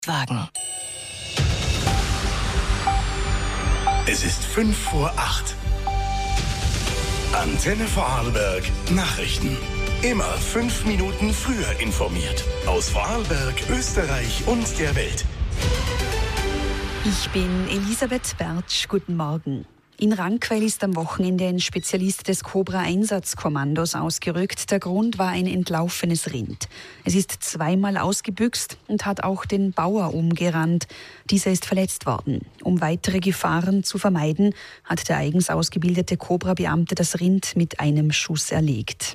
Wagen. Es ist 7:55. Antenne Vorarlberg Nachrichten. Immer 5 Minuten früher informiert. Aus Vorarlberg, Österreich und der Welt. Ich bin Elisabeth Bertsch. Guten Morgen. In Rankweil ist am Wochenende ein Spezialist des Cobra-Einsatzkommandos ausgerückt. Der Grund war ein entlaufenes Rind. Es ist zweimal ausgebüxt und hat auch den Bauer umgerannt. Dieser ist verletzt worden. Um weitere Gefahren zu vermeiden, hat der eigens ausgebildete Cobra-Beamte das Rind mit einem Schuss erlegt.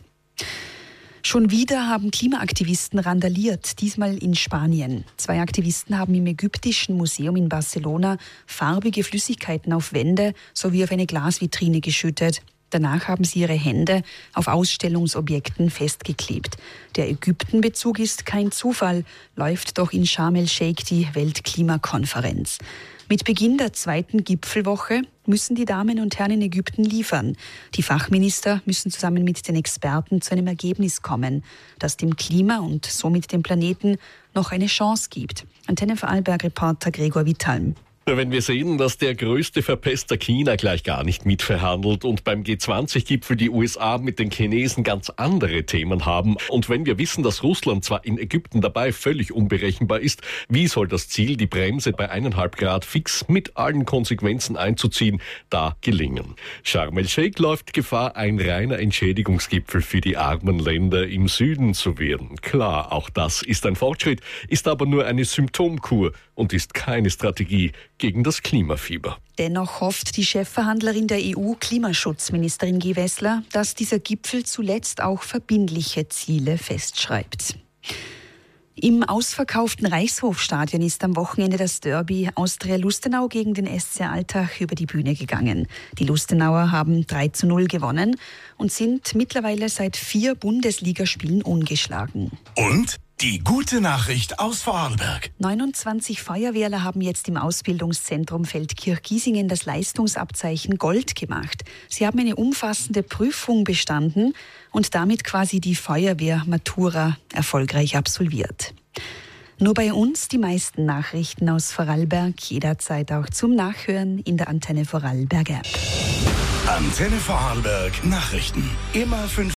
Schon wieder haben Klimaaktivisten randaliert, diesmal in Spanien. 2 Aktivisten haben im Ägyptischen Museum in Barcelona farbige Flüssigkeiten auf Wände sowie auf eine Glasvitrine geschüttet. Danach haben sie ihre Hände auf Ausstellungsobjekten festgeklebt. Der Ägyptenbezug ist kein Zufall, läuft doch in Sharm el-Sheikh die Weltklimakonferenz. Mit Beginn der 2. Gipfelwoche müssen die Damen und Herren in Ägypten liefern. Die Fachminister müssen zusammen mit den Experten zu einem Ergebnis kommen, das dem Klima und somit dem Planeten noch eine Chance gibt. Antenne Vorarlberg-Reporter Gregor Wittalm. Wenn wir sehen, dass der größte Verpester China gleich gar nicht mitverhandelt und beim G20-Gipfel die USA mit den Chinesen ganz andere Themen haben und wenn wir wissen, dass Russland zwar in Ägypten dabei völlig unberechenbar ist, wie soll das Ziel, die Bremse bei 1,5 Grad fix mit allen Konsequenzen einzuziehen, da gelingen? Sharm el-Sheikh läuft Gefahr, ein reiner Entschädigungsgipfel für die armen Länder im Süden zu werden. Klar, auch das ist ein Fortschritt, ist aber nur eine Symptomkur und ist keine Strategie gegen das Klimafieber. Dennoch hofft die Chefverhandlerin der EU, Klimaschutzministerin Gewessler, dass dieser Gipfel zuletzt auch verbindliche Ziele festschreibt. Im ausverkauften Reichshofstadion ist am Wochenende das Derby Austria-Lustenau gegen den SC Altach über die Bühne gegangen. Die Lustenauer haben 3:0 gewonnen und sind mittlerweile seit 4 Bundesligaspielen ungeschlagen. Und die gute Nachricht aus Vorarlberg. 29 Feuerwehrler haben jetzt im Ausbildungszentrum Feldkirch-Giesingen das Leistungsabzeichen Gold gemacht. Sie haben eine umfassende Prüfung bestanden und damit quasi die Feuerwehr-Matura erfolgreich absolviert. Nur bei uns die meisten Nachrichten aus Vorarlberg, jederzeit auch zum Nachhören in der Antenne Vorarlberg App. Antenne Vorarlberg Nachrichten. Immer 5